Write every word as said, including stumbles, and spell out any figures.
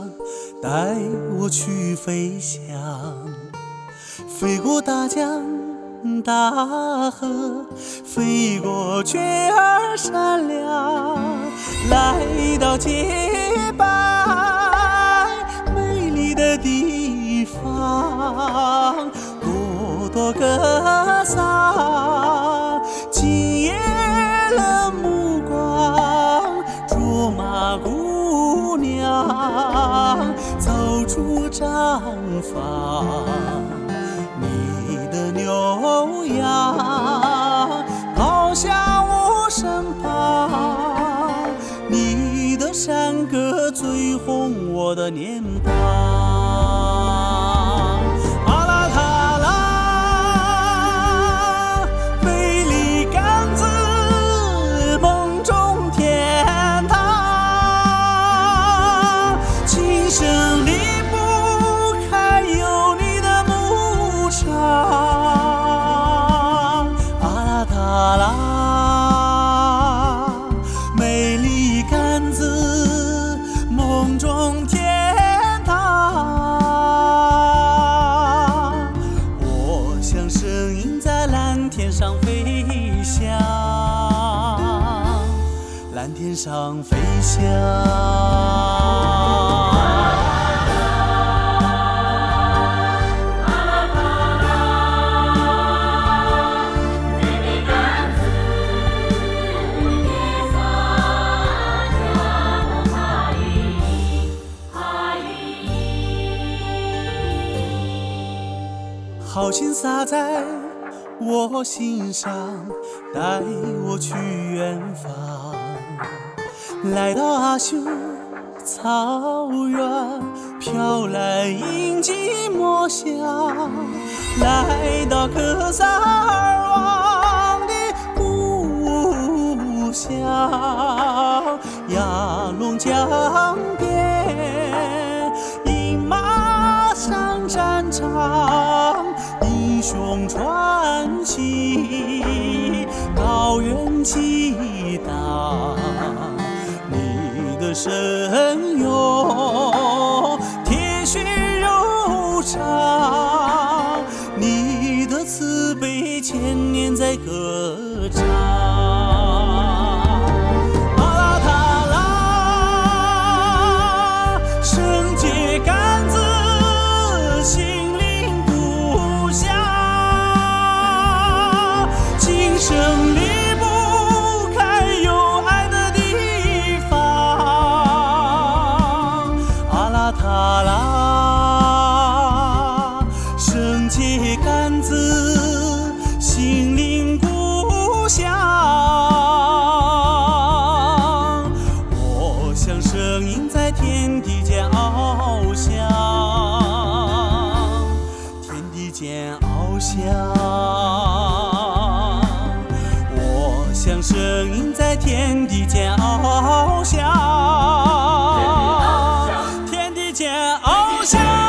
带我去飞翔，飞过大江大河，飞过雀儿山梁，来到洁白美丽的地方，朵朵歌桑，今夜了目光，卓玛姑娘走出毡房，你的牛羊跑向我身旁，你的山歌醉红我的脸庞。蓝天上飞翔，好心洒在我心上，带我去远方，来到阿修草原，飘来印记墨香，来到克萨尔王的故乡，雅龙江边，饮马上战场，英雄传奇，高原激荡，你的神勇，铁血柔肠，你的慈悲，千年在歌唱。塔拉，圣洁甘孜，心灵故乡。我像声音在天地间翱翔，天地间翱翔。我像声音在天地间翱翔。翱翔。